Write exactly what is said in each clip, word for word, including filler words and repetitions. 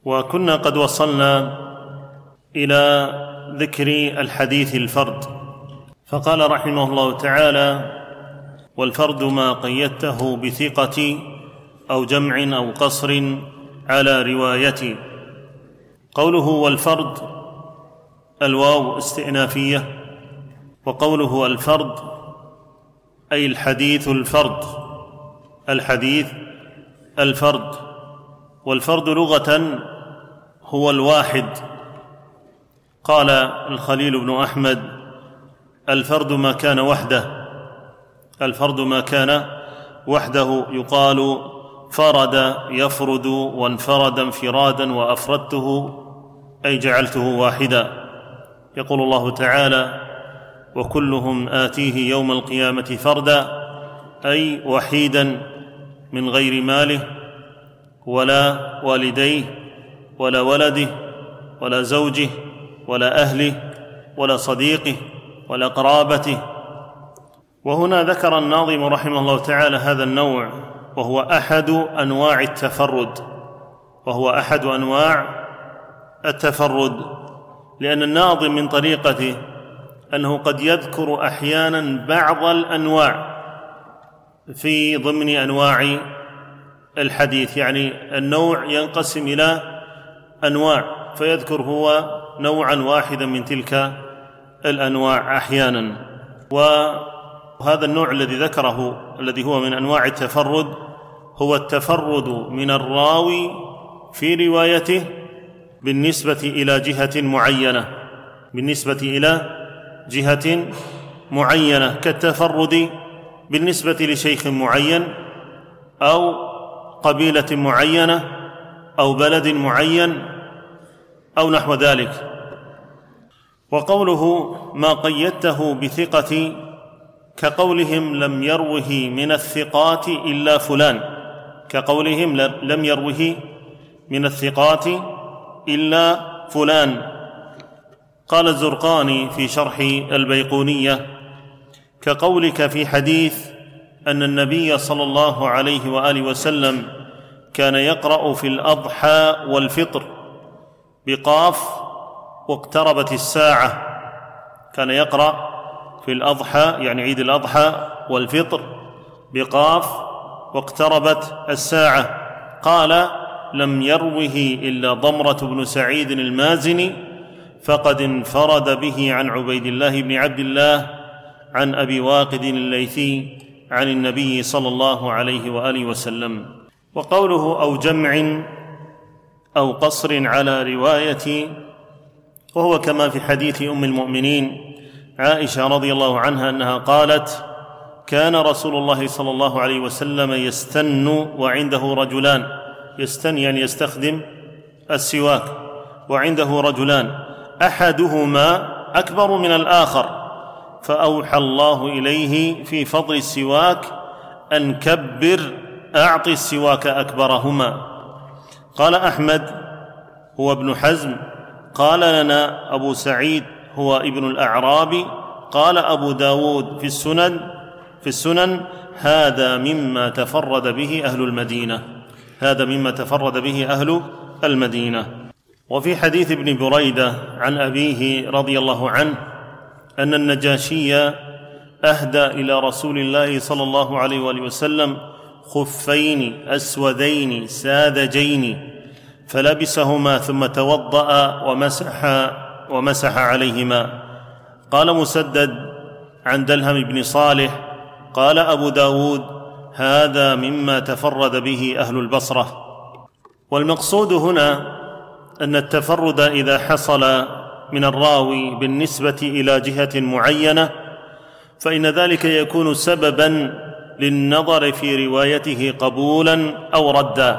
وكنا قد وصلنا إلى ذكر الحديث الفرد، فقال رحمه الله تعالى: والفرد ما قيدته بثقة أو جمع أو قصر على رواية. قوله والفرد الواو استئنافية، وقوله الفرد أي الحديث الفرد، الحديث الفرد. والفرد لغة هو الواحد. قال الخليل بن أحمد: الفرد ما كان وحده، الفرد ما كان وحده. يقال فرد يفرد وانفرد انفرادا وأفردته أي جعلته واحدا. يقول الله تعالى: وكلهم آتيه يوم القيامة فردا، أي وحيدا من غير ماله ولا والديه ولا ولده ولا زوجه ولا أهله ولا صديقه ولا قرابته. وهنا ذكر الناظم رحمه الله تعالى هذا النوع، وهو أحد أنواع التفرد، وهو أحد أنواع التفرد، لأن الناظم من طريقته أنه قد يذكر أحيانا بعض الأنواع في ضمن أنواع الحديث، يعني النوع ينقسم إلى أنواع، فيذكر هو نوعا واحدا من تلك الأنواع أحيانا. وهذا النوع الذي ذكره الذي هو من أنواع التفرد هو التفرد من الراوي في روايته بالنسبة إلى جهة معينة، بالنسبة إلى جهة معينة، كالتفرد بالنسبة لشيخ معين أو قبيلة معينة أو بلد معين أو نحو ذلك. وقوله ما قيدته بثقة كقولهم لم يروه من الثقات إلا فلان، كقولهم لم يروه من الثقات إلا فلان. قال الزرقاني في شرح البيقونية: كقولك في حديث أن النبي صلى الله عليه وآله وسلم كان يقرأ في الأضحى والفطر بقاف واقتربت الساعة. كان يقرأ في الأضحى يعني عيد الأضحى والفطر بقاف واقتربت الساعة. قال: لم يروه إلا ضمرة بن سعيد المازني، فقد انفرد به عن عبيد الله بن عبد الله عن أبي واقد الليثي عن النبي صلى الله عليه وآله وسلم. وقوله أو جمع أو قصر على رواية، وهو كما في حديث أم المؤمنين عائشة رضي الله عنها أنها قالت: كان رسول الله صلى الله عليه وسلم يستن وعنده رجلان، يستن يعني يستخدم السواك، وعنده رجلان أحدهما أكبر من الآخر، فأوحى الله إليه في فضل السواك أن كبر أعط السواك أكبرهما. قال أحمد هو ابن حزم، قال لنا أبو سعيد هو ابن الأعرابي، قال أبو داود في السنن في السنن هذا مما تفرد به أهل المدينة، هذا مما تفرد به أهل المدينة. وفي حديث ابن بريدة عن أبيه رضي الله عنه أن النجاشي أهدى إلى رسول الله صلى الله عليه وآله وسلم خفين أسودين ساذجين، فلبسهما ثم توضأ ومسح ومسح عليهما. قال مسدد عن دلهم بن صالح قال أبو داود هذا مما تفرد به أهل البصرة. والمقصود هنا أن التفرد إذا حصل من الراوي بالنسبة إلى جهة معينة فإن ذلك يكون سبباً للنظر في روايته قبولاً أو رداً،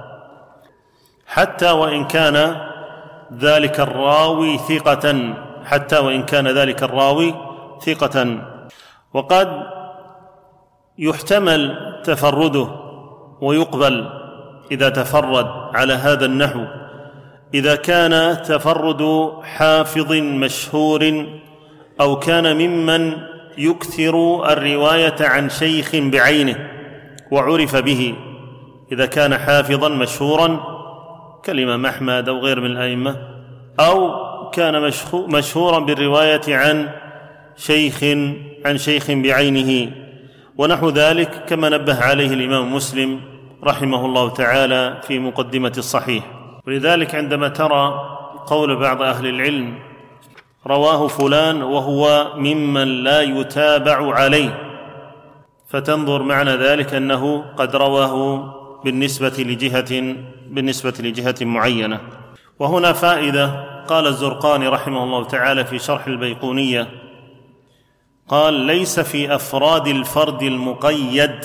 حتى وإن كان ذلك الراوي ثقة، حتى وإن كان ذلك الراوي ثقة. وقد يحتمل تفرده ويقبل إذا تفرد على هذا النحو إذا كان تفرد حافظ مشهور أو كان ممن يكثر الرواية عن شيخ بعينه وعرف به، إذا كان حافظا مشهورا كالإمام أحمد أو غير من الأئمة، أو كان مشهورا بالرواية عن شيخ عن شيخ بعينه ونحو ذلك، كما نبه عليه الإمام مسلم رحمه الله تعالى في مقدمة الصحيح. ولذلك عندما ترى قول بعض أهل العلم رواه فلان وهو ممن لا يتابع عليه، فتنظر معنى ذلك أنه قد رواه بالنسبة لجهة بالنسبة لجهة معينة. وهنا فائدة، قال الزرقاني رحمه الله تعالى في شرح البيقونية، قال: ليس في أفراد الفرد المقيد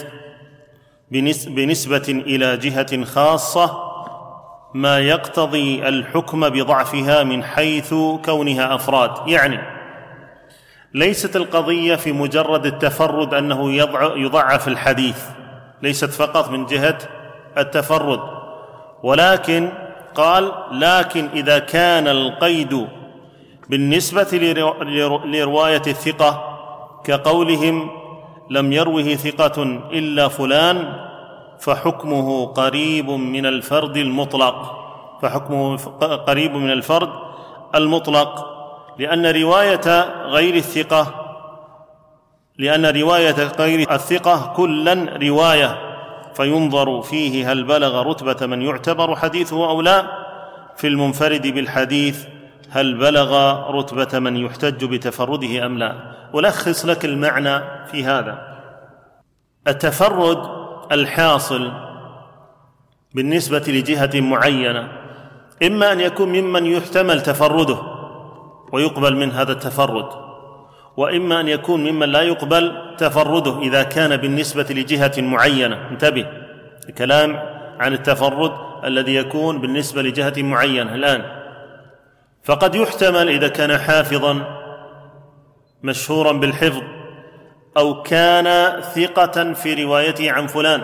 بنسبة إلى جهة خاصة ما يقتضي الحكم بضعفها من حيث كونها أفراد. يعني ليست القضية في مجرد التفرد أنه يضعف الحديث، ليست فقط من جهة التفرد، ولكن قال: لكن إذا كان القيد بالنسبة لرواية الثقة كقولهم لم يروه ثقة إلا فلان، فحكمه قريب من الفرد المطلق فحكمه قريب من الفرد المطلق لأن رواية غير الثقة لأن رواية غير الثقة كلا رواية، فينظر فيه هل بلغ رتبة من يعتبر حديثه أو لا، في المنفرد بالحديث هل بلغ رتبة من يحتج بتفرده أم لا. ألخص لك المعنى في هذا: التفرد الحاصل بالنسبة لجهة معينة إما أن يكون ممن يحتمل تفرده ويقبل من هذا التفرد، وإما أن يكون ممن لا يقبل تفرده إذا كان بالنسبة لجهة معينة. انتبه، الكلام عن التفرد الذي يكون بالنسبة لجهة معينة الآن. فقد يحتمل إذا كان حافظا مشهورا بالحفظ أو كان ثقة في روايته عن فلان،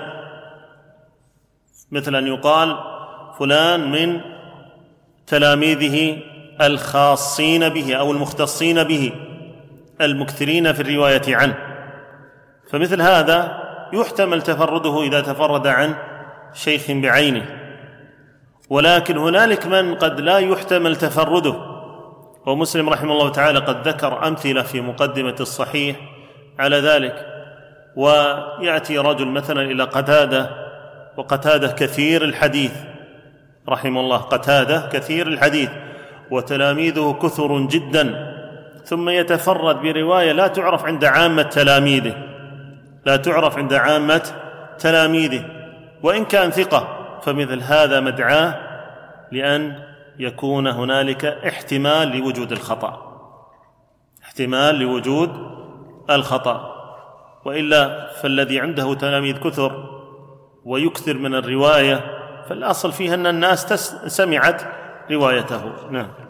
مثل أن يقال فلان من تلاميذه الخاصين به أو المختصين به المكثرين في الرواية عنه، فمثل هذا يحتمل تفرده إذا تفرد عن شيخ بعينه. ولكن هنالك من قد لا يحتمل تفرده، ومسلم رحمه الله تعالى قد ذكر أمثلة في مقدمة الصحيح على ذلك. ويأتي رجل مثلا إلى قتادة، وقتادة كثير الحديث رحمه الله، قتادة كثير الحديث وتلاميذه كثر جدا، ثم يتفرد برواية لا تعرف عند عامة تلاميذه لا تعرف عند عامة تلاميذه وإن كان ثقة، فمثل هذا مدعاه لأن يكون هنالك احتمال لوجود الخطأ احتمال لوجود الخطأ وإلا فالذي عنده تلاميذ كثر ويكثر من الرواية فالأصل فيها أن الناس سمعت روايته. نعم.